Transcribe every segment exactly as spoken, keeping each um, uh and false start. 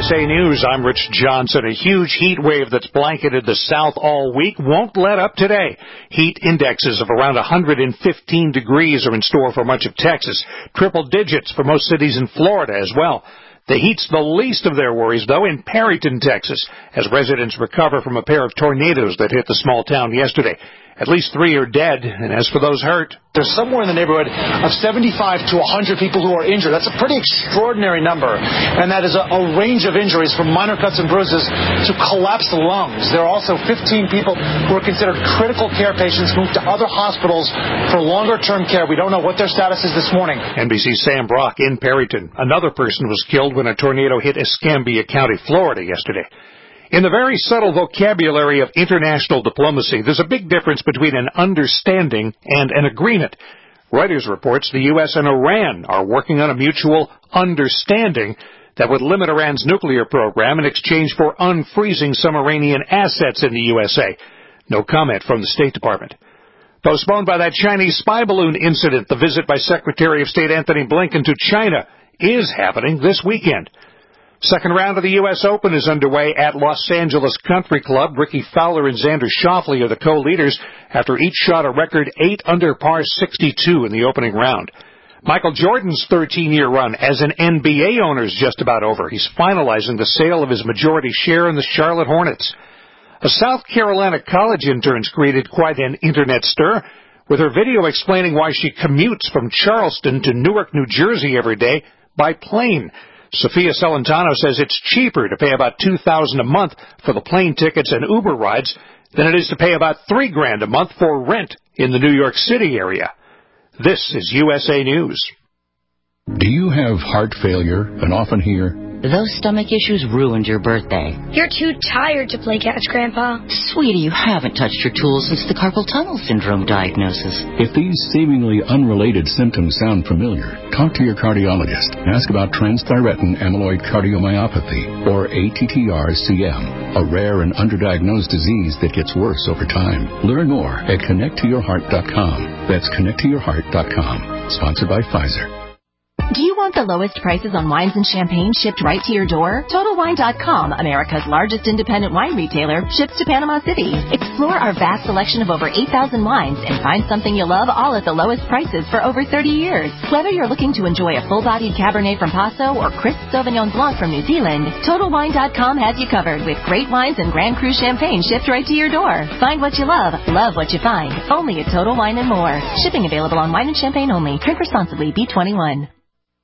S A News, I'm Rich Johnson. A huge heat wave that's blanketed the South all week won't let up today. Heat indexes of around one hundred fifteen degrees are in store for much of Texas. Triple digits for most cities in Florida as well. The heat's the least of their worries, though, in Perryton, Texas, as residents recover from a pair of tornadoes that hit the small town yesterday. At least three are dead, and as for those hurt, there's somewhere in the neighborhood of seventy-five to one hundred people who are injured. That's a pretty extraordinary number, and that is a, a range of injuries from minor cuts and bruises to collapsed lungs. There are also fifteen people who are considered critical care patients moved to other hospitals for longer-term care. We don't know what their status is this morning. N B C's Sam Brock in Perryton. Another person was killed when a tornado hit Escambia County, Florida yesterday. In the very subtle vocabulary of international diplomacy, there's a big difference between an understanding and an agreement. Reuters reports the U S and Iran are working on a mutual understanding that would limit Iran's nuclear program in exchange for unfreezing some Iranian assets in the U S A. No comment from the State Department. Postponed by that Chinese spy balloon incident, the visit by Secretary of State Anthony Blinken to China is happening this weekend. Second round of the U S Open is underway at Los Angeles Country Club. Ricky Fowler and Xander Schauffele are the co-leaders after each shot a record eight under par sixty-two in the opening round. Michael Jordan's thirteen-year run as an N B A owner is just about over. He's finalizing the sale of his majority share in the Charlotte Hornets. A South Carolina college intern's created quite an internet stir with her video explaining why she commutes from Charleston to Newark, New Jersey every day by plane. Sophia Celentano says it's cheaper to pay about two thousand dollars a month for the plane tickets and Uber rides than it is to pay about three grand a month for rent in the New York City area. This is U S A News. Do you have heart failure and often hear, "Those stomach issues ruined your birthday"? "You're too tired to play catch, Grandpa." "Sweetie, you haven't touched your tools since the carpal tunnel syndrome diagnosis." If these seemingly unrelated symptoms sound familiar, talk to your cardiologist. Ask about transthyretin amyloid cardiomyopathy, or A T T R C M, a rare and underdiagnosed disease that gets worse over time. Learn more at connect to your heart dot com. That's connect to your heart dot com. Sponsored by Pfizer. Do you want the lowest prices on wines and champagne shipped right to your door? Total Wine dot com, America's largest independent wine retailer, ships to Panama City. Explore our vast selection of over eight thousand wines and find something you love, all at the lowest prices for over thirty years. Whether you're looking to enjoy a full-bodied Cabernet from Paso or crisp Sauvignon Blanc from New Zealand, Total Wine dot com has you covered with great wines and Grand Cru champagne shipped right to your door. Find what you love, love what you find. Only at Total Wine and More. Shipping available on wine and champagne only. Drink responsibly. B twenty-one.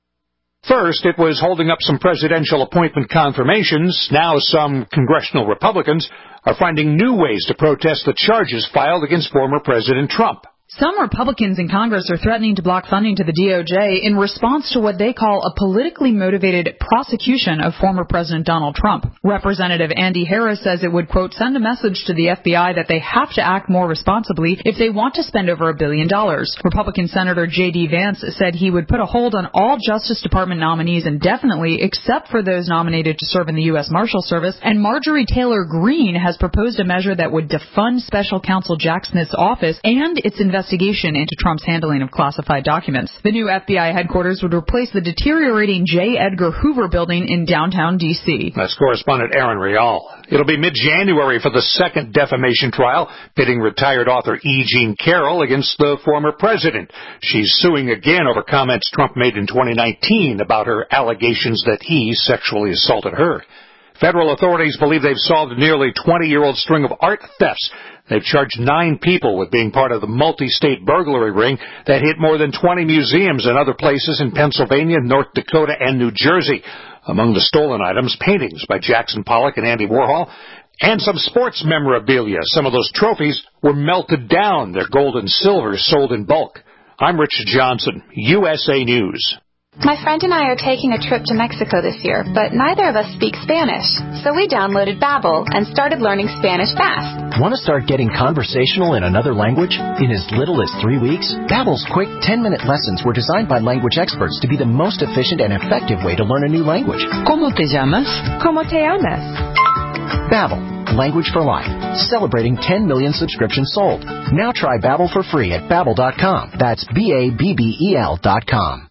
First, it was holding up some presidential appointment confirmations. Now some congressional Republicans are finding new ways to protest the charges filed against former President Trump. Some Republicans in Congress are threatening to block funding to the D O J in response to what they call a politically motivated prosecution of former President Donald Trump. Representative Andy Harris says it would, quote, send a message to the F B I that they have to act more responsibly if they want to spend over a billion dollars. Republican Senator J D Vance said he would put a hold on all Justice Department nominees indefinitely except for those nominated to serve in the U S Marshal Service. And Marjorie Taylor Greene has proposed a measure that would defund Special Counsel Jack Smith's office and its investigation investigation into Trump's handling of classified documents. The new F B I headquarters would replace the deteriorating J. Edgar Hoover building in downtown D C. That's correspondent Aaron Rial. It'll be mid-January for the second defamation trial, pitting retired author E. Jean Carroll against the former president. She's suing again over comments Trump made in twenty nineteen about her allegations that he sexually assaulted her. Federal authorities believe they've solved a nearly twenty-year-old string of art thefts. They've charged nine people with being part of the multi-state burglary ring that hit more than twenty museums and other places in Pennsylvania, North Dakota, and New Jersey. Among the stolen items, paintings by Jackson Pollock and Andy Warhol, and some sports memorabilia. Some of those trophies were melted down. Their gold and silver sold in bulk. I'm Rich Johnson, U S A News. My friend and I are taking a trip to Mexico this year, but neither of us speak Spanish. So we downloaded Babbel and started learning Spanish fast. Want to start getting conversational in another language? In as little as three weeks? Babbel's quick ten-minute lessons were designed by language experts to be the most efficient and effective way to learn a new language. ¿Cómo te llamas? ¿Cómo te llamas? Babbel, language for life. Celebrating ten million subscriptions sold. Now try Babbel for free at Babbel dot com. That's B A B B E L dot com.